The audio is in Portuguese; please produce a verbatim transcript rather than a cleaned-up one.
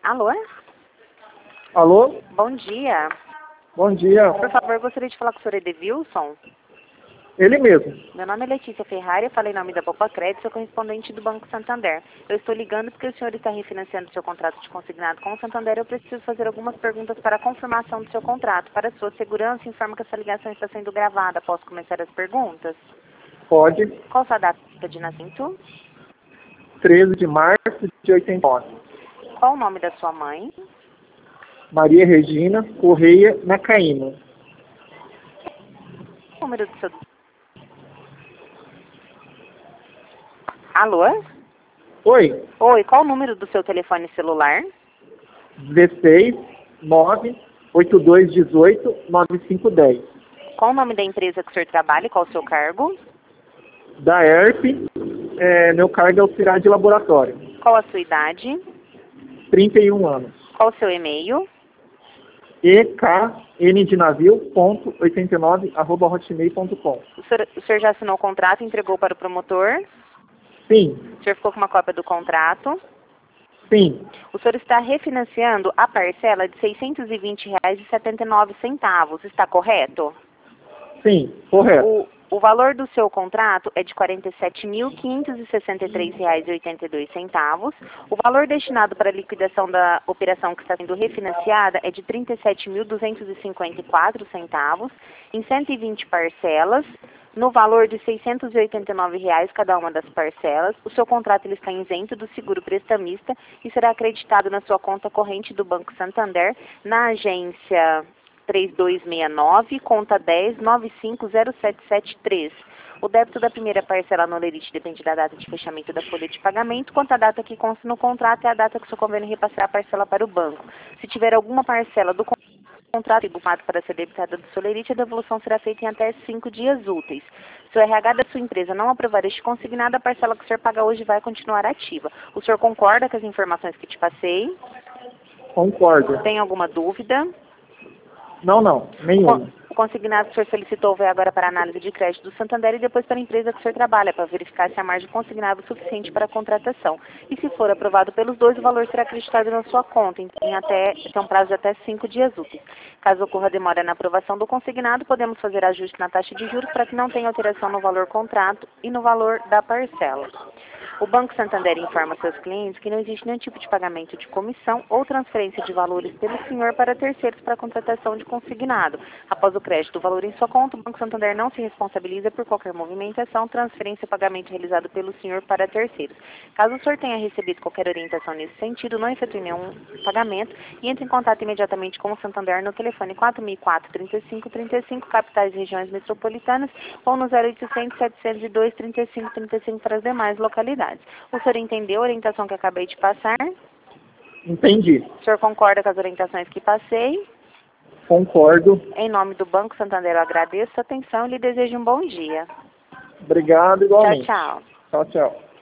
Alô? Alô? Bom dia. Bom dia. Por favor, gostaria de falar com o senhor Edevilson. Ele mesmo. Meu nome é Letícia Ferrari, eu falei em nome da Popa Crédito, sou correspondente do Banco Santander. Eu estou ligando porque o senhor está refinanciando seu contrato de consignado com o Santander. Eu preciso fazer algumas perguntas para a confirmação do seu contrato. Para sua segurança, informo que essa ligação está sendo gravada. Posso começar as perguntas? Pode. Qual sua data de nascimento? treze de março de oitenta e nove. Qual o nome da sua mãe? Maria Regina Correia Nacaíno. O número do seu... Alô? Oi. Oi, qual o número do seu telefone celular? dezesseis, nove, oitenta e dois, dezoito, noventa e cinco, dez. Qual o nome da empresa que o senhor trabalha e qual o seu cargo? Da E R P, é, meu cargo é auxiliar de laboratório. Qual a sua idade? trinta e um anos. Qual o seu e-mail? E K N de navio, ponto, oitenta e nove, arroba hotmail ponto com. O senhor, o senhor já assinou o contrato e entregou para o promotor? Sim. O senhor ficou com uma cópia do contrato? Sim. O senhor está refinanciando a parcela de seiscentos e vinte reais e setenta e nove centavos, está correto? Sim, correto. O, o valor do seu contrato é de quarenta e sete mil, quinhentos e sessenta e três reais e oitenta e dois centavos. O valor destinado para a liquidação da operação que está sendo refinanciada é de trinta e sete mil, duzentos e cinquenta e quatro centavos, em cento e vinte parcelas, no valor de seiscentos e oitenta e nove reais cada uma das parcelas. O seu contrato ele está isento do seguro prestamista e será acreditado na sua conta corrente do Banco Santander, na agência três dois seis nove, conta dez, nove cinco zero sete sete três. O débito da primeira parcela no lerite depende da data de fechamento da folha de pagamento, quanto a data que consta no contrato é a data que o seu convênio repassar a parcela para o banco. Se tiver alguma parcela do contrato igualado para ser debitada do seu lerite, a devolução será feita em até cinco dias úteis. Se o R H da sua empresa não aprovar este consignado, a parcela que o senhor paga hoje vai continuar ativa. O senhor concorda com as informações que te passei? Concordo. Tem alguma dúvida? Não, não, nenhuma. O consignado que o senhor solicitou vai agora para a análise de crédito do Santander e depois para a empresa que o senhor trabalha, para verificar se há margem consignado suficiente para a contratação. E se for aprovado pelos dois, o valor será acreditado na sua conta, em até, tem um prazo de até cinco dias úteis. Caso ocorra demora na aprovação do consignado, podemos fazer ajuste na taxa de juros para que não tenha alteração no valor contrato e no valor da parcela. O Banco Santander informa seus clientes que não existe nenhum tipo de pagamento de comissão ou transferência de valores pelo senhor para terceiros para a contratação de consignado. Após o crédito do valor em sua conta, o Banco Santander não se responsabiliza por qualquer movimentação, transferência ou pagamento realizado pelo senhor para terceiros. Caso o senhor tenha recebido qualquer orientação nesse sentido, não efetue nenhum pagamento e entre em contato imediatamente com o Santander no telefone quatro mil e quatro, trinta e cinco, trinta e cinco, capitais e regiões metropolitanas, ou no zero oitocentos, setecentos e dois, trinta e cinco, trinta e cinco para as demais localidades. O senhor entendeu a orientação que acabei de passar? Entendi. O senhor concorda com as orientações que passei? Concordo. Em nome do Banco Santander, eu agradeço a atenção e lhe desejo um bom dia. Obrigado igualmente. Tchau, tchau. Tchau, tchau.